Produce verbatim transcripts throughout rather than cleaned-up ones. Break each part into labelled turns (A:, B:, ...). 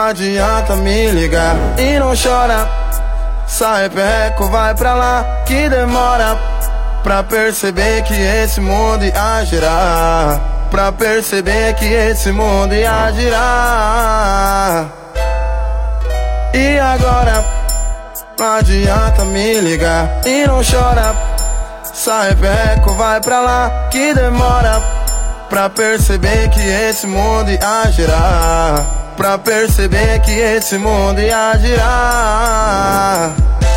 A: Não adianta me ligar e não chora. Sai perreco, vai pra lá que demora pra perceber que esse mundo ia girar. Pra perceber que esse mundo ia girar. E agora? Não adianta me ligar e não chora. Sai perreco, vai pra lá que demora pra perceber que esse mundo ia girar. Pra perceber que esse mundo ia girar.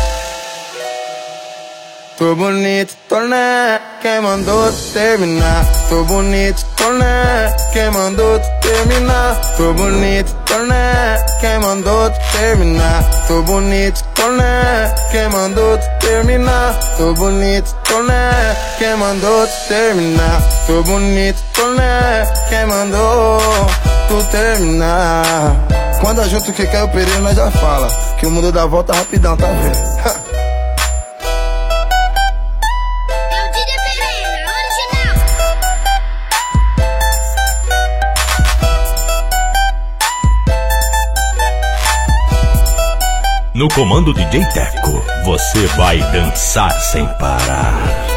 A: Tô bonito, tô né, quem mandou tu terminar? Tô bonito, tô né, quem mandou tu terminar? Tô bonito, tô né, quem mandou tu terminar? Tô bonito, tô né, quem mandou tu terminar? Tô bonito, tô né, quem mandou tu terminar? Tô bonito, tô né, quem mandou tu terminar? Quando a junto que quer o perigo, nós já fala que o mundo dá volta rapidão, tá vendo?
B: No comando D J Teco, você vai dançar sem parar.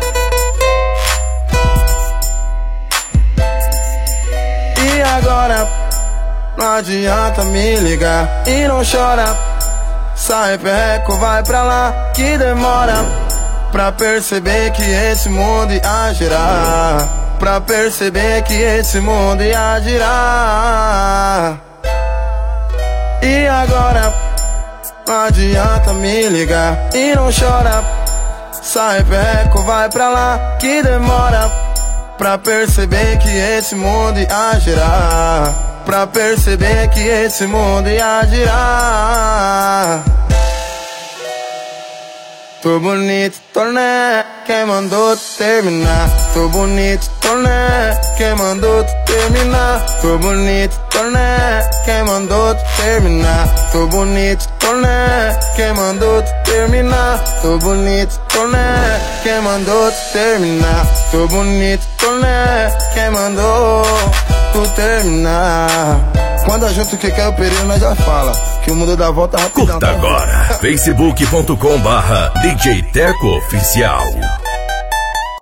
A: E agora? Não adianta me ligar e não chora. Sai perreco, vai pra lá que demora pra perceber que esse mundo ia girar. Pra perceber que esse mundo ia girar. E agora? Não adianta me ligar e não chora. Sai perreco, vai pra lá que demora pra perceber que esse mundo ia girar. Pra perceber que esse mundo ia girar. Tô bonito, tô né, quem mandou tu terminar? Tô bonito, tô né, quem mandou tu terminar? Tô bonito, tô né, quem mandou tu terminar? Tô bonito, tô né, quem mandou tu terminar? Tô bonito, tô né, quem mandou tu terminar? Tô bonito, tô né, quem mandou tu terminar? Quando a junto que quer o perigo, nós já fala que o mundo dá volta rapidão.
B: Curta agora, facebook ponto com barra D J Teco Oficial.